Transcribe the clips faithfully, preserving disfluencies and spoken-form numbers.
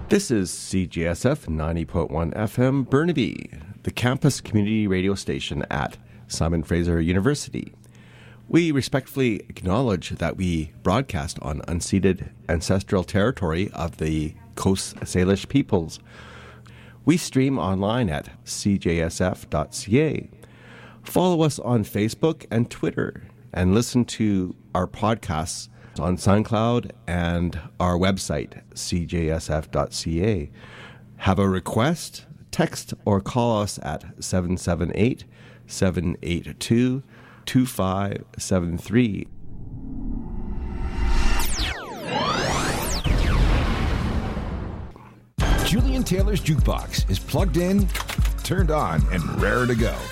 This is C J S F ninety point one F M Burnaby, the campus community radio station at Simon Fraser University. We respectfully acknowledge that we broadcast on unceded ancestral territory of the Coast Salish peoples. We stream online at c j s f dot c a. Follow us on Facebook and Twitter, and listen to our podcasts on SoundCloud and our website, c j s f dot c a. Have a request? Text or call us at seven seven eight, seven eight two, two five seven three. Julian Taylor's Jukebox is plugged in, turned on, and raring to go.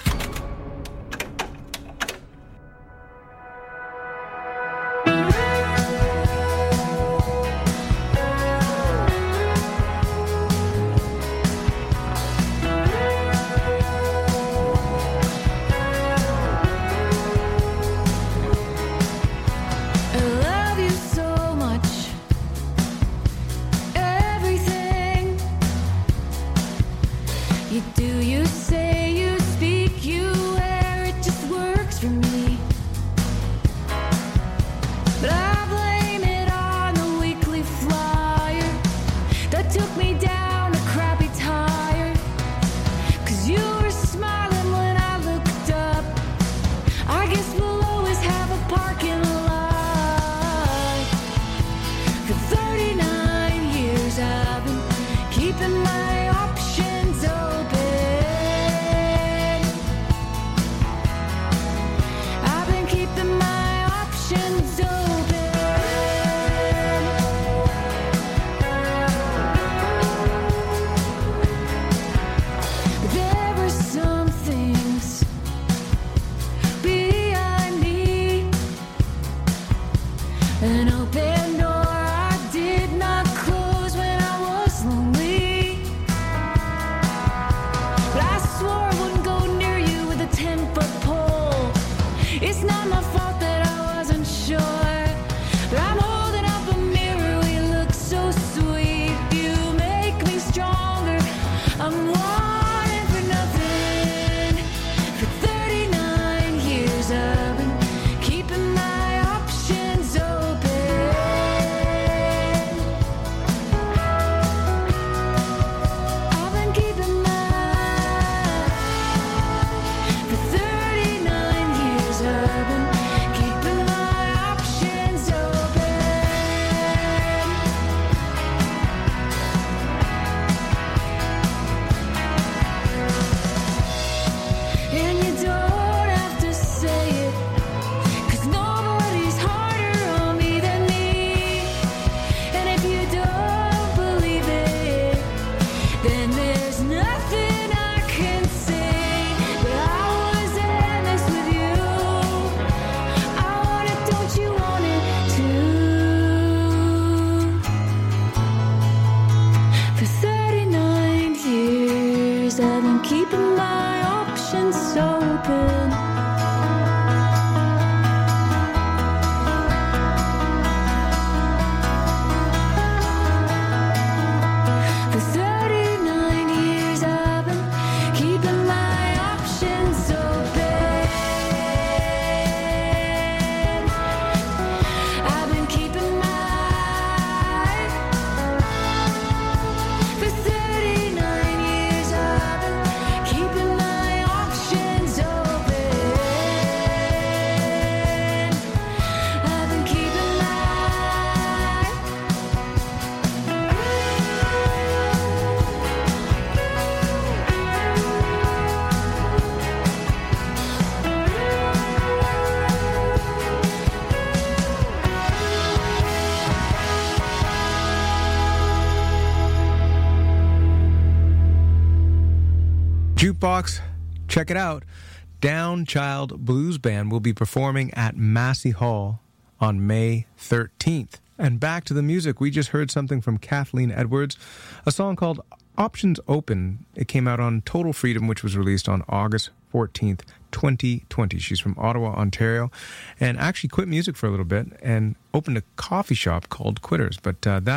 Jukebox, check it out. Down Child Blues Band will be performing at Massey Hall on May thirteenth. And back to the music, we just heard something from Kathleen Edwards, a song called Options Open. It came out on Total Freedom, which was released on August fourteenth, twenty twenty. She's from Ottawa, Ontario, and actually quit music for a little bit and opened a coffee shop called Quitters. But uh, that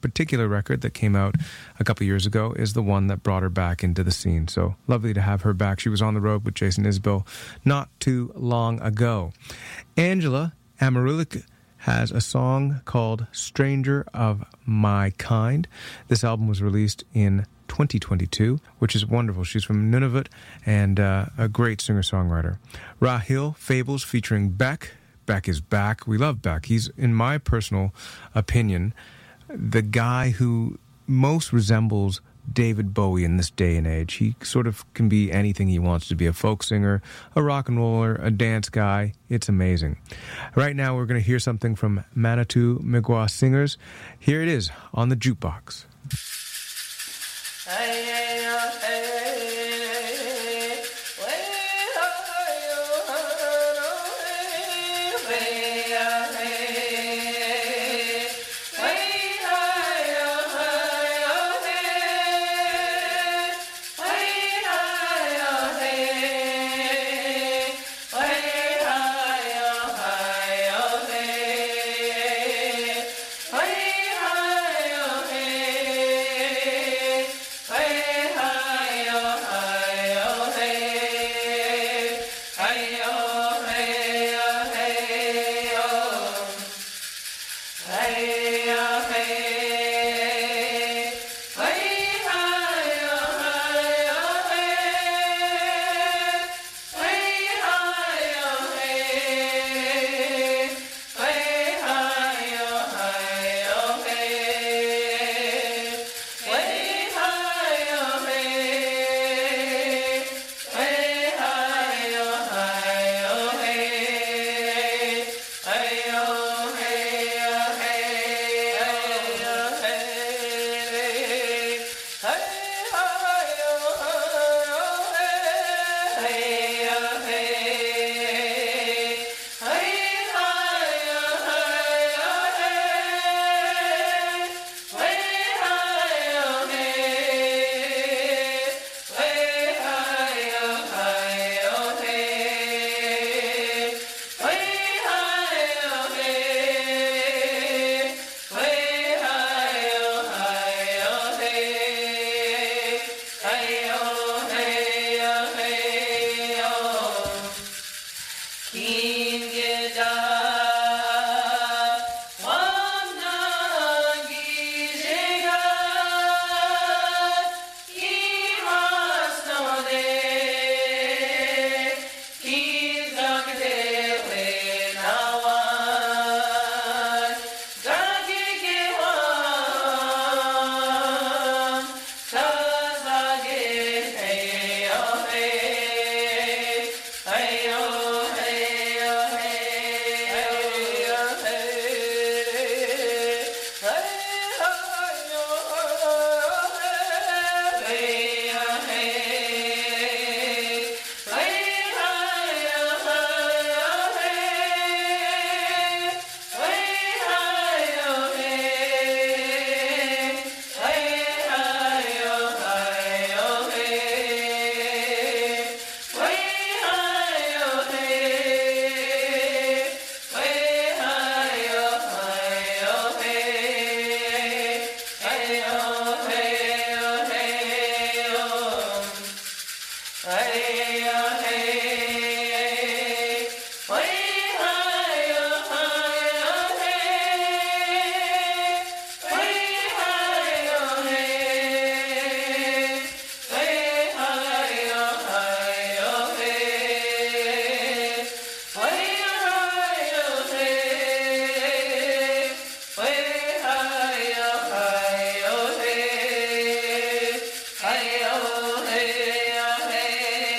particular record that came out a couple years ago is the one that brought her back into the scene. So lovely to have her back. She was on the road with Jason Isbell not too long ago. Angela Amarulik has a song called Stranger of My Kind. This album was released in twenty twenty-two, which is wonderful. She's from Nunavut and uh, a great singer-songwriter. Rahil Fables featuring Beck. Beck is back. We love Beck. He's, in my personal opinion, the guy who most resembles David Bowie in this day and age. He sort of can be anything he wants to be, a folk singer, a rock and roller, a dance guy. It's amazing. Right now we're going to hear something from Manitou Miigwech Singers. Here it is on the Jukebox. Hey, oh, hey, oh, hey.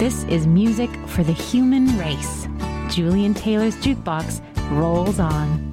This is music for the human race. Julian Taylor's Jukebox rolls on.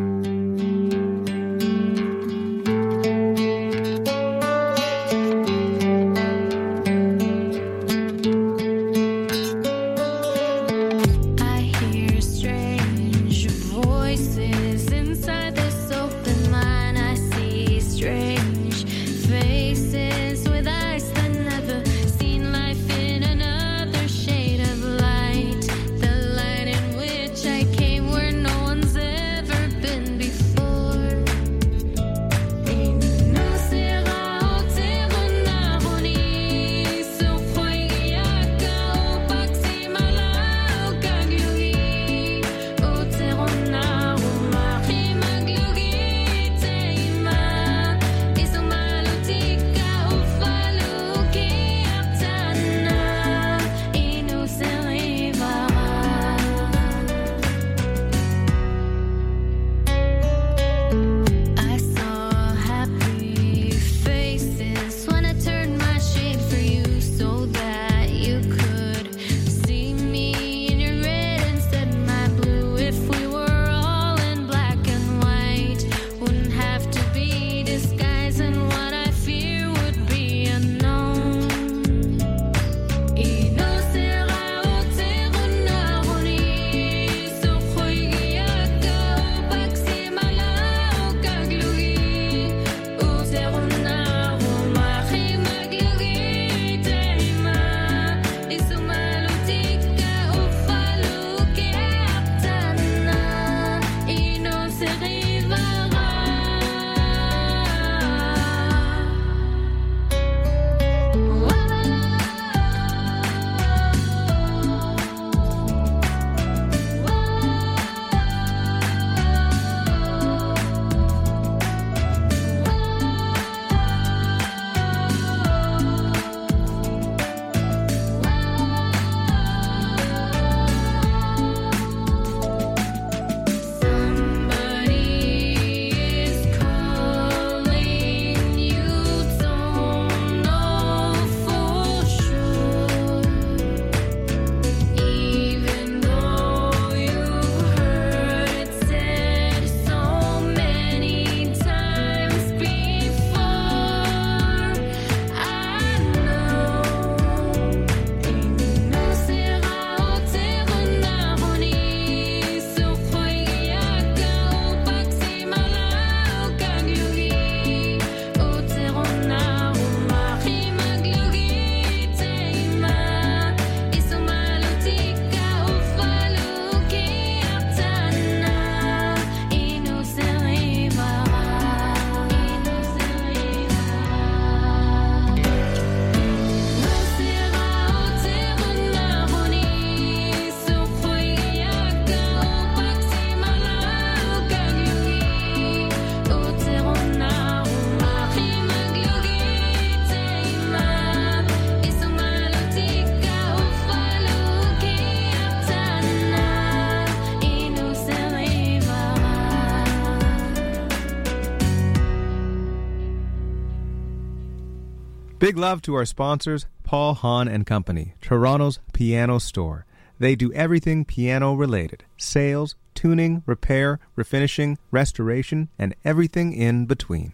Big love to our sponsors, Paul Hahn and Company, Toronto's piano store. They do everything piano related: sales, tuning, repair, refinishing, restoration, and everything in between.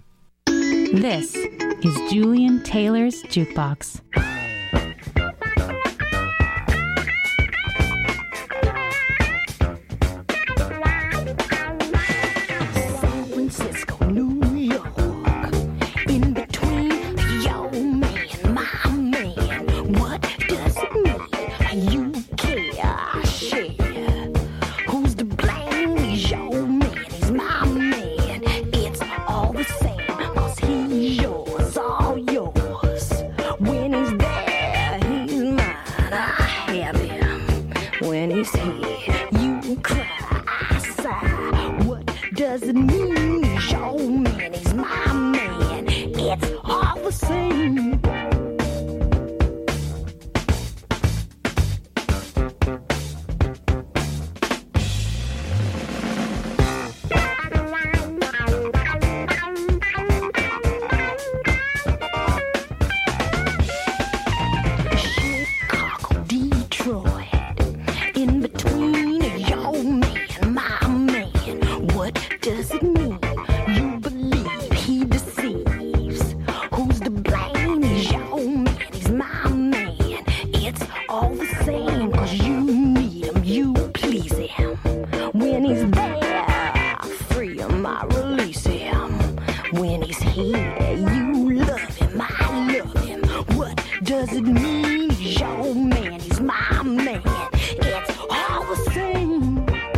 This is Julian Taylor's Jukebox. D all the same, cause you need him, you please him. When he's there, free him, I release him. When he's here, you love him, I love him. What does it mean? He's your man, he's my man. It's all the same.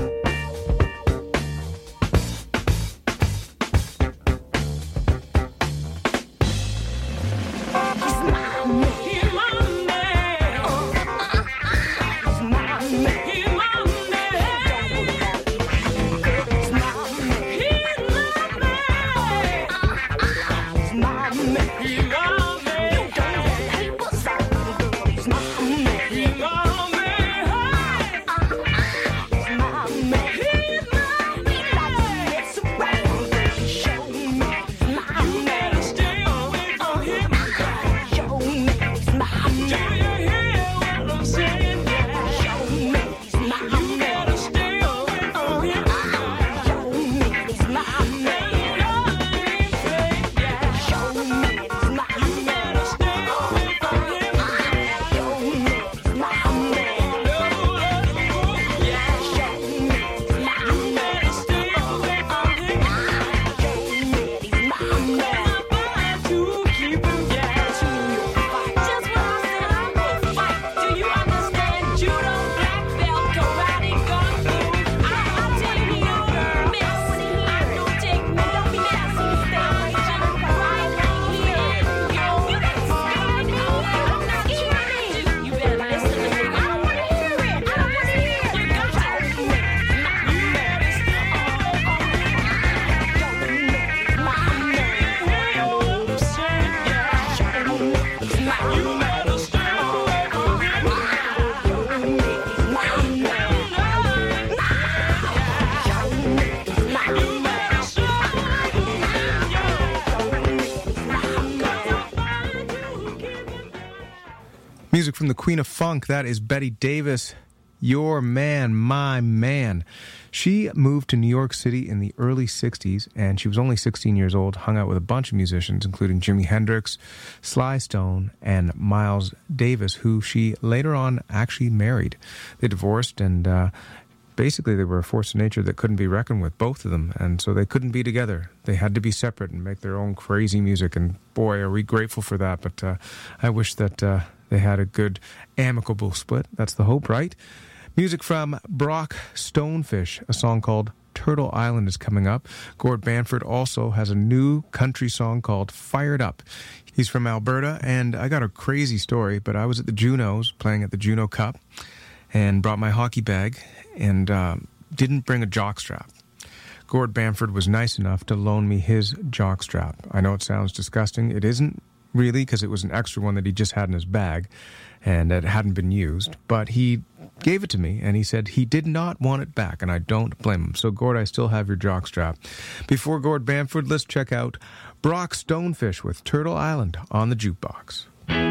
Music from the Queen of Funk, that is Betty Davis, Your Man, My Man. She moved to New York City in the early sixties, and she was only sixteen years old, hung out with a bunch of musicians, including Jimi Hendrix, Sly Stone, and Miles Davis, who she later on actually married. They divorced, and uh, basically they were a force of nature that couldn't be reckoned with, both of them, and so they couldn't be together. They had to be separate and make their own crazy music, and boy, are we grateful for that, but uh, I wish that... Uh, They had a good, amicable split. That's the hope, right? Music from Brock Stonefish, a song called Turtle Island is coming up. Gord Bamford also has a new country song called Fired Up. He's from Alberta, and I got a crazy story, but I was at the Junos, playing at the Juno Cup, and brought my hockey bag, and uh, didn't bring a jockstrap. Gord Bamford was nice enough to loan me his jockstrap. I know it sounds disgusting. It isn't. Really, because it was an extra one that he just had in his bag and it hadn't been used. But he gave it to me, and he said he did not want it back, and I don't blame him. So, Gord, I still have your jockstrap. Before Gord Bamford, let's check out Brock Stonefish with Turtle Island on the jukebox.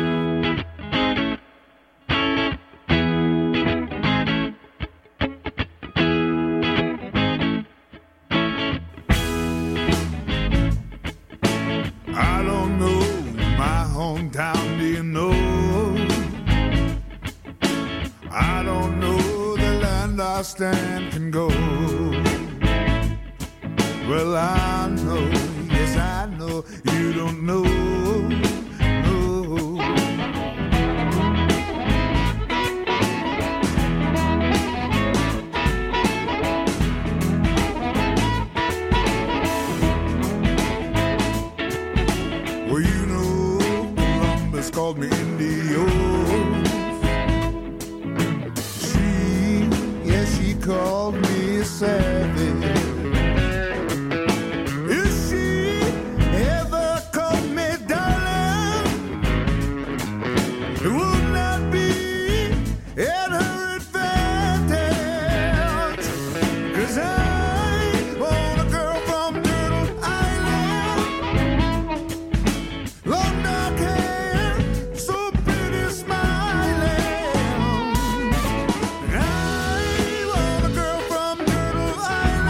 Hometown, do you know? I don't know the land I stand can go. Well, I know, yes, I know you don't know. No. Well, you know, called me Indio. She, yeah, she called me a savage. If she ever called me darling, it would not be at her advantage. 'Cause I want a girl from Turtle Island, long dark hair, so pretty smiling. I want a girl from Turtle Island.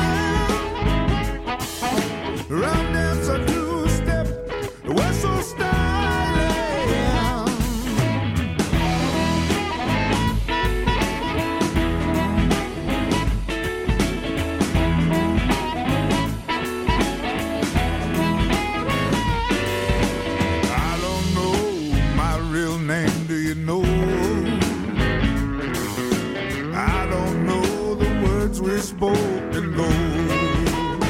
we spoke in gold.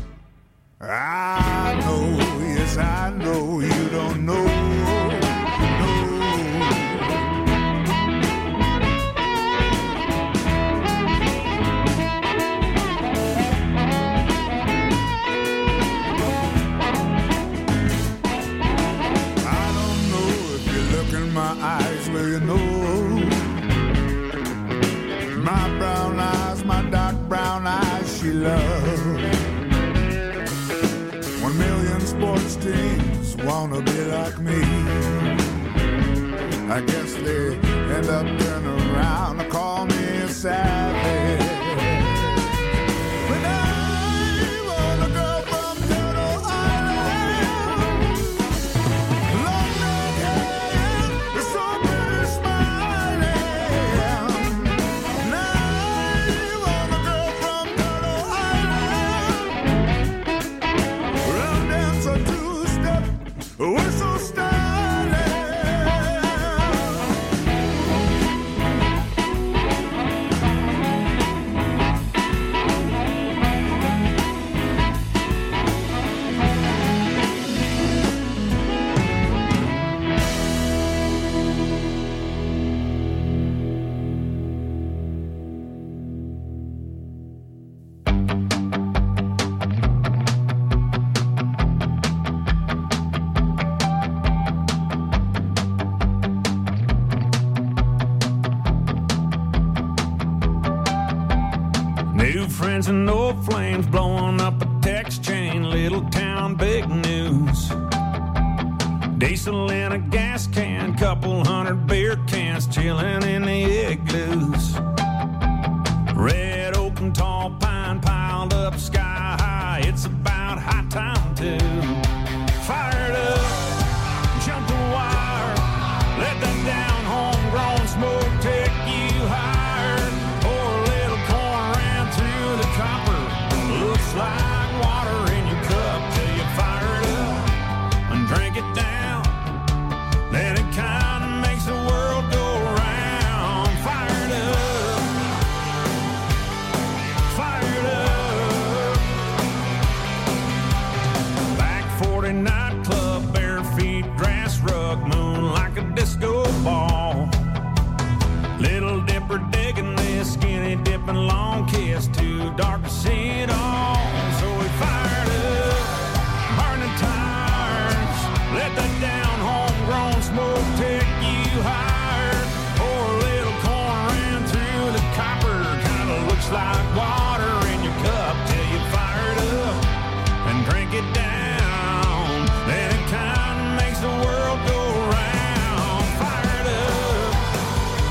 I know, yes I know, you don't know. My eyes, well, you know, my brown eyes, my dark brown eyes, she loves. One million sports teams wanna be like me. I guess they end up turning around to call me a savage. But I want a girl from Turtle Island. Long neck hair, the so pretty smiling. And I want a girl from Turtle Island. Round dance a two-step, whistle styling. New friends and old flames blowing up a text chain. Little town, big news. Diesel in a gas can, couple hundred beer cans chilling in the igloos. Red oak and tall pine piled up sky high. It's about high time to fire it up, jump the wire, let that down homegrown smoke take you higher. Pour a little corn ran through the copper, looks like water in your cup till you fire it up and drink it down. Then it kind of makes the world go round. Fire it up, fire it up. Back forty nightclub, bare feet, grass rug, moon like a disco ball. Little dipper digging this, skinny dipping long.